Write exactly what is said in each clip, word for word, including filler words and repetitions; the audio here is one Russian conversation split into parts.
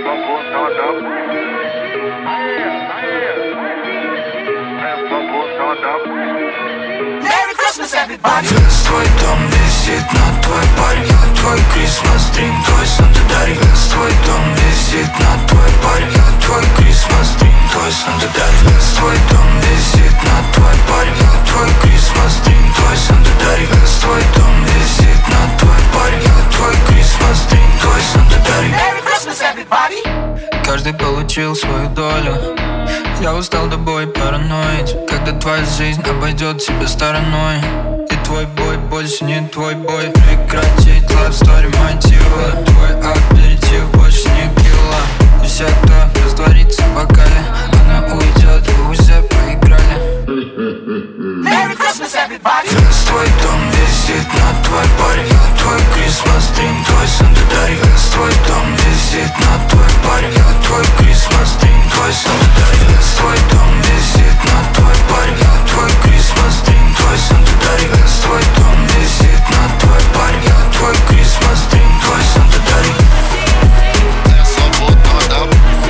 Вес твой дом висит на твой парик, я твой Christmas dream, твой Санта дарик. Вес твой дом висит на твой парик, я твой Christmas dream, твой Санта дарик. Вес твой дом висит на твой парик, я твой Christmas dream, твой Санта дарик. Вес твой дом висит на твой парик, я твой Christmas dream, твой Санта дарик. Merry Christmas, everybody! Каждый получил свою долю. Я устал тобой параноить, когда твоя жизнь обойдет тебя стороной. И твой бой больше не твой бой. Прекратить love story мотива. Твой аперитив больше не килла. И вся кто растворится в бокале, она уйдет, вы уже проиграли. Merry Christmas, everybody! Вес твой дом висит на твой парик, я твой Christmas dream, твой Санта дарик. Вес твой дом висит на твой парик, я твой Christmas dream, твой Санта дарик. Вес твой дом висит на твой парик, я твой Christmas dream, твой Санта дарик. Вес твой дом висит на твой парик, я твой Christmas dream, твой Санта дарик. Я свободного дам.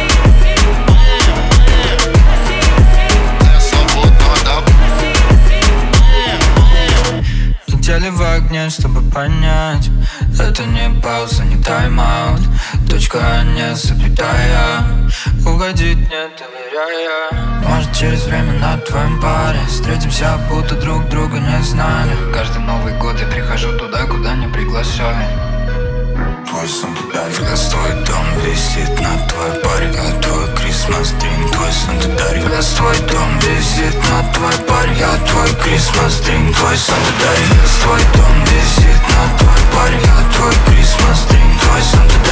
Я свободного дам. Летели в огне, чтобы понять, это не пауза, не тайм-аут. Точка, а не запятая. Угодить не доверяя. Может, через время на твоем паре встретимся, будто друг друга не знали. Каждый Новый год я прихожу туда, куда не приглашали. Твой Санта дарик. Вес твой дом висит на твой парик, я твой Christmas dream, твой Санта дарик. Вес твой дом висит на твой парик, я твой Christmas dream, твой Санта дарик. Вес твой дом висит на твой парик, я твой Christmas dream, твой Санта дарик.